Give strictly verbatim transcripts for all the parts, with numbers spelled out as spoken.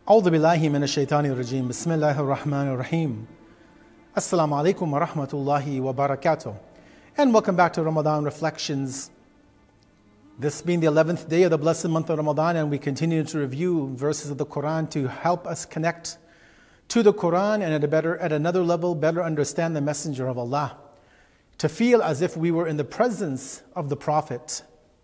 أعوذ بالله من الشيطان الرجيم بسم الله الرحمن الرحيم Assalamu alaikum wa rahmatullahi wa barakatuh. And welcome back to Ramadan Reflections. This being the eleventh day of the blessed month of Ramadan, and we continue to review verses of the Quran to help us connect to the Quran and at a better, at another level, better understand the Messenger of Allah, to feel as if we were in the presence of the Prophet.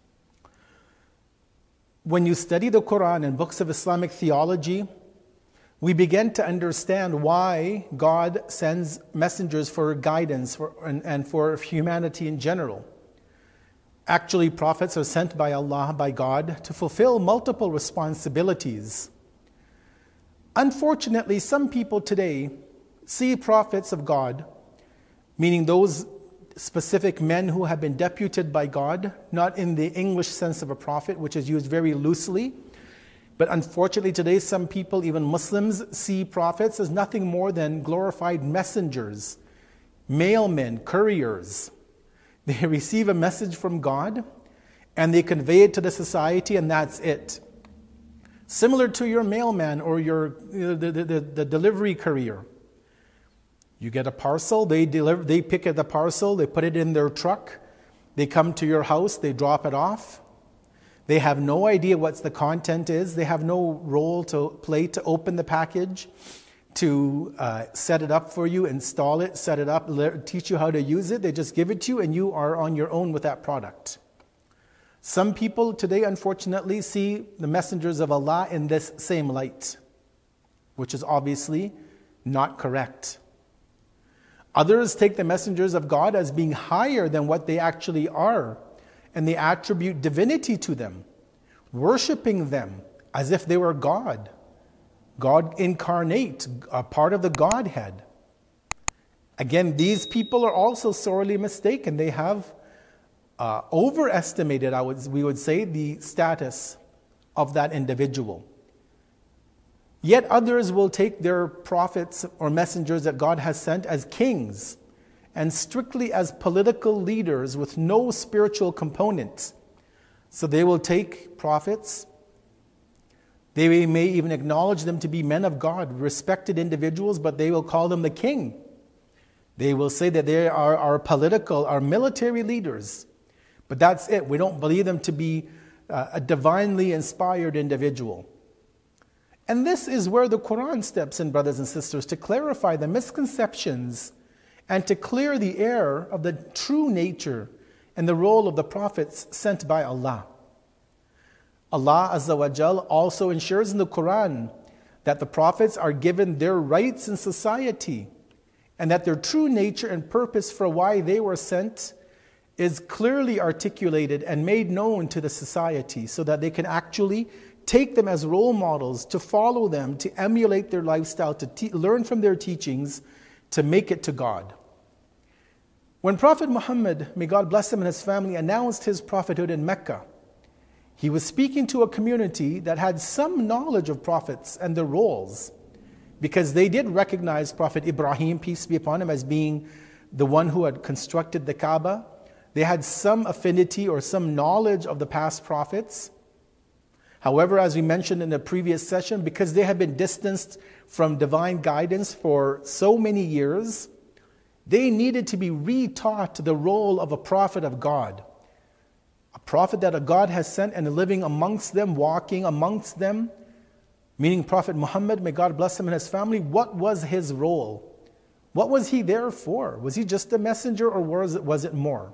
When you study the Quran and books of Islamic theology, we begin to understand why God sends messengers for guidance for, and, and for humanity in general. Actually, prophets are sent by Allah, by God, to fulfill multiple responsibilities. Unfortunately, some people today see prophets of God, meaning those specific men who have been deputed by God, not in the English sense of a prophet, which is used very loosely. But unfortunately today, some people, even Muslims, see prophets as nothing more than glorified messengers, mailmen, couriers. They receive a message from God and they convey it to the society, and that's it. Similar to your mailman or your you know, the, the, the delivery courier. You get a parcel, they deliver, they pick up the parcel, they put it in their truck, they come to your house, they drop it off. They have no idea what the content is. They have no role to play to open the package, to uh, set it up for you, install it, set it up, le- teach you how to use it. They just give it to you and you are on your own with that product. Some people today, unfortunately, see the messengers of Allah in this same light, which is obviously not correct. Others take the messengers of God as being higher than what they actually are, and they attribute divinity to them, worshiping them as if they were God, God incarnate, a part of the Godhead. Again, these people are also sorely mistaken. They have uh, overestimated, I would, we would say, the status of that individual. Yet others will take their prophets or messengers that God has sent as kings and strictly as political leaders with no spiritual component. So they will take prophets. They may even acknowledge them to be men of God, respected individuals, but they will call them the king. They will say that they are our political, our military leaders. But that's it. We don't believe them to be uh, a divinely inspired individual. And this is where the Quran steps in, brothers and sisters, to clarify the misconceptions and to clear the air of the true nature and the role of the prophets sent by Allah. Allah Azza wa Jal also ensures in the Quran that the prophets are given their rights in society and that their true nature and purpose for why they were sent is clearly articulated and made known to the society so that they can actually take them as role models, to follow them, to emulate their lifestyle, to te- learn from their teachings, to make it to God. When Prophet Muhammad, may God bless him and his family, announced his prophethood in Mecca, he was speaking to a community that had some knowledge of prophets and their roles, because they did recognize Prophet Ibrahim, peace be upon him, as being the one who had constructed the Kaaba. They had some affinity or some knowledge of the past prophets. However, as we mentioned in the previous session, because they had been distanced from divine guidance for so many years, they needed to be retaught the role of a prophet of God. A prophet that a God has sent and living amongst them, walking amongst them, meaning Prophet Muhammad, may God bless him and his family. What was his role? What was he there for? Was he just a messenger, or was it, was it more?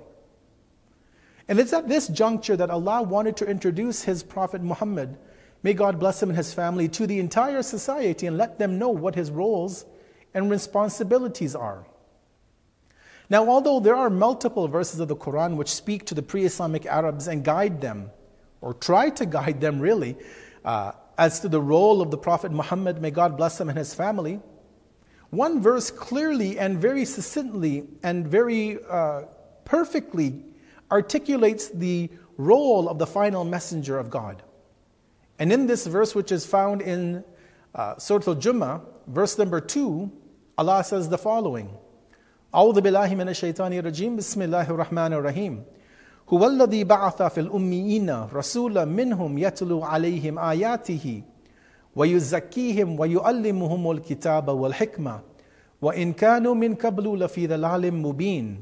And it's at this juncture that Allah wanted to introduce his Prophet Muhammad, may God bless him and his family, to the entire society and let them know what his roles and responsibilities are. Now, although there are multiple verses of the Quran which speak to the pre-Islamic Arabs and guide them, or try to guide them really, uh, as to the role of the Prophet Muhammad, may God bless him and his family, one verse clearly and very succinctly and very uh, perfectly articulates the role of the final messenger of God. And in this verse, which is found in uh, Surah Al-Jummah, verse number two, Allah says the following: أعوذ بالله من الشيطان الرجيم بسم الله الرحمن الرحيم هو الذي بعث في الأميين رسولا منهم يتلو عليهم آياته وَيُزَكِّيهِمْ وَيُعَلِّمُهُمُ الْكِتَابَ وَالْحِكْمَةَ وَإِنْ كَانُوا مِنْ قَبْلُ لَفِي ضَلَالٍ مُبِينٍ.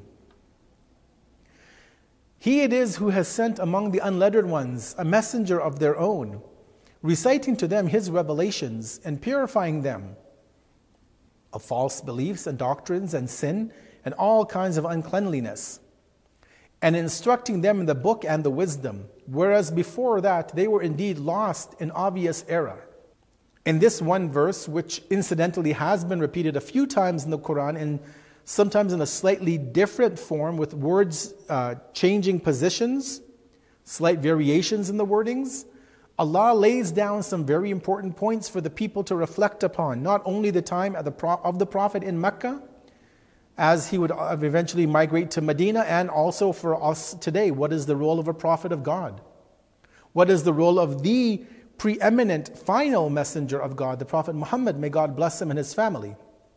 He it is who has sent among the unlettered ones a messenger of their own, reciting to them his revelations and purifying them of false beliefs and doctrines and sin and all kinds of uncleanliness, and instructing them in the book and the wisdom, whereas before that they were indeed lost in obvious error. In this one verse, which incidentally has been repeated a few times in the Quran, and sometimes in a slightly different form with words uh, changing positions, slight variations in the wordings, Allah lays down some very important points for the people to reflect upon, not only the time of the, Pro- of the Prophet in Mecca, as he would eventually migrate to Medina, and also for us today. What is the role of a prophet of God? What is the role of the preeminent final messenger of God, the Prophet Muhammad, may God bless him and his family?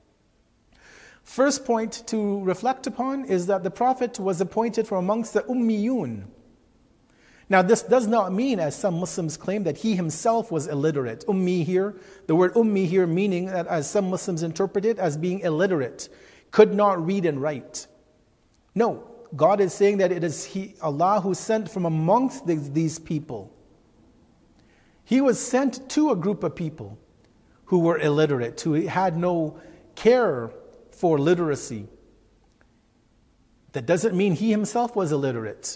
First point to reflect upon is that the Prophet was appointed from amongst the Ummiyun. Now this does not mean, as some Muslims claim, that he himself was illiterate. Ummi here, the word Ummi here meaning that, as some Muslims interpret it, as being illiterate, could not read and write. No, God is saying that it is he, Allah who sent from amongst these, these people. He was sent to a group of people who were illiterate, who had no care for literacy. That doesn't mean he himself was illiterate.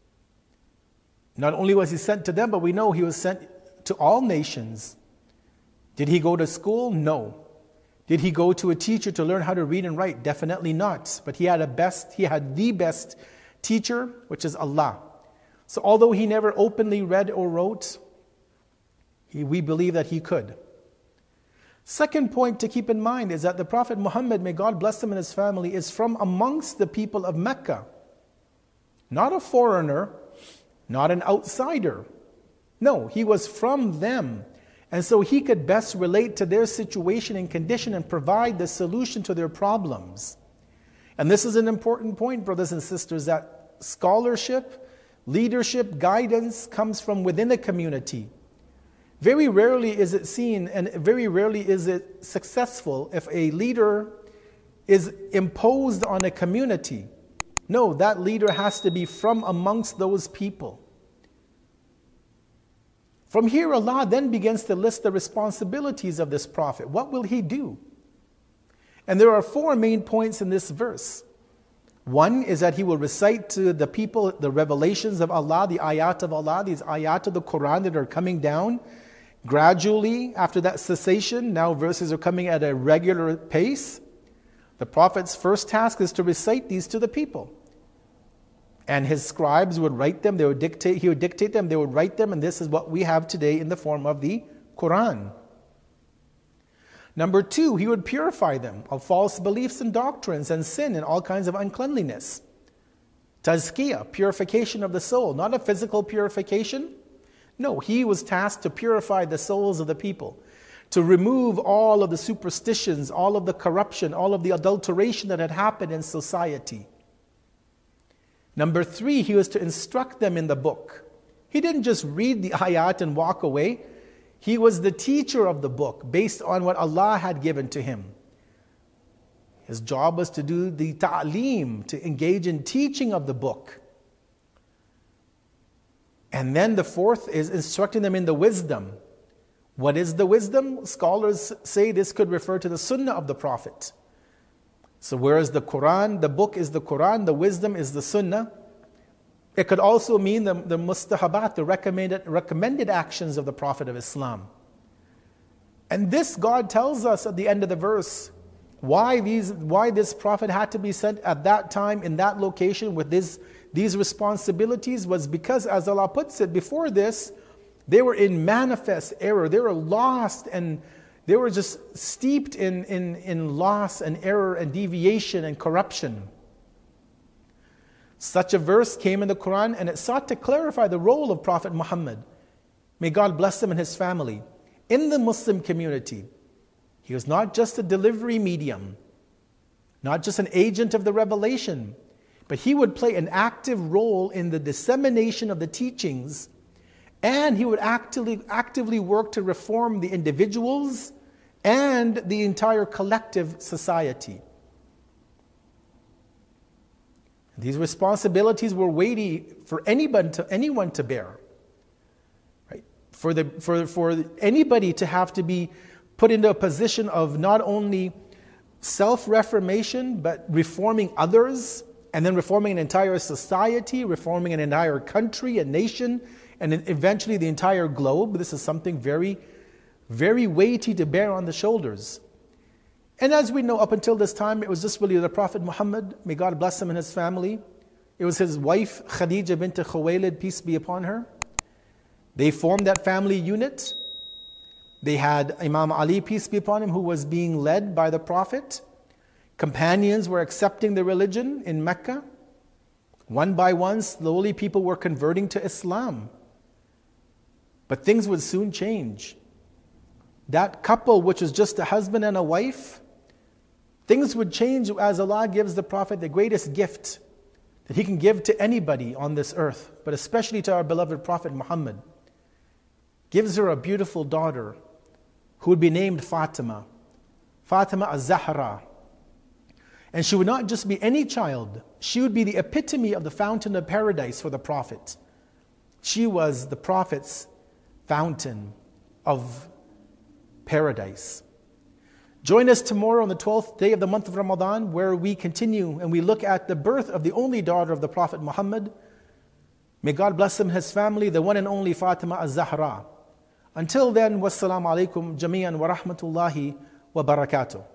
Not only was he sent to them, but we know he was sent to all nations. Did he go to school? No. Did he go to a teacher to learn how to read and write? Definitely not. But he had a best, he had the best teacher, which is Allah. So although he never openly read or wrote, he, we believe that he could. Second point to keep in mind is that the Prophet Muhammad, may God bless him and his family, is from amongst the people of Mecca. Not a foreigner, not an outsider. No, he was from them. And so he could best relate to their situation and condition and provide the solution to their problems. And this is an important point, brothers and sisters, that scholarship, leadership, guidance comes from within a community. Very rarely is it seen, and very rarely is it successful, if a leader is imposed on a community. No, that leader has to be from amongst those people. From here, Allah then begins to list the responsibilities of this prophet. What will he do? And there are four main points in this verse. One is that he will recite to the people the revelations of Allah, the ayat of Allah, these ayat of the Quran that are coming down gradually after that cessation. Now verses are coming at a regular pace. The prophet's first task is to recite these to the people. And his scribes would write them, they would dictate, he would dictate them, they would write them, and this is what we have today in the form of the Quran. Number two, he would purify them of false beliefs and doctrines and sin and all kinds of uncleanliness. Tazkiyah, purification of the soul, not a physical purification. No, he was tasked to purify the souls of the people, to remove all of the superstitions, all of the corruption, all of the adulteration that had happened in society. Number three, he was to instruct them in the book. He didn't just read the ayat and walk away. He was the teacher of the book based on what Allah had given to him. His job was to do the ta'aleem, to engage in teaching of the book. And then the fourth is instructing them in the wisdom. What is the wisdom? Scholars say this could refer to the sunnah of the Prophet. So whereas the Quran, the book is the Quran, the wisdom is the Sunnah, it could also mean the, the mustahabat, the recommended, recommended actions of the Prophet of Islam. And this God tells us at the end of the verse, why these, why this Prophet had to be sent at that time, in that location, with this, these responsibilities, was because, as Allah puts it, before this, they were in manifest error, they were lost, and they were just steeped in, in, in loss and error and deviation and corruption. Such a verse came in the Quran, and it sought to clarify the role of Prophet Muhammad. May God bless him and his family. In the Muslim community, he was not just a delivery medium, not just an agent of the revelation, but he would play an active role in the dissemination of the teachings And he would actively, actively work to reform the individuals and the entire collective society. These responsibilities were weighty for anyone to, anyone to bear. Right? For, the, for, for anybody to have to be put into a position of not only self-reformation, but reforming others, and then reforming an entire society, reforming an entire country, a nation, and then eventually the entire globe. This is something very, very weighty to bear on the shoulders. And as we know, up until this time, it was just really the Prophet Muhammad, may God bless him and his family. It was his wife, Khadija bint Khuwaylid, peace be upon her. They formed that family unit. They had Imam Ali, peace be upon him, who was being led by the Prophet. Companions were accepting the religion in Mecca. One by one, slowly people were converting to Islam. But things would soon change. That couple, which was just a husband and a wife, things would change as Allah gives the Prophet the greatest gift that He can give to anybody on this earth, but especially to our beloved Prophet Muhammad. Gives her a beautiful daughter who would be named Fatima, Fatima az-Zahra. And she would not just be any child, she would be the epitome of the fountain of paradise for the Prophet. She was the Prophet's fountain of paradise. Join us tomorrow on the twelfth day of the month of Ramadan, where we continue and we look at the birth of the only daughter of the Prophet Muhammad. May God bless him and his family, the one and only Fatima az-Zahra. Until then, wassalamu alaikum jami'an wa rahmatullahi wa barakatuh.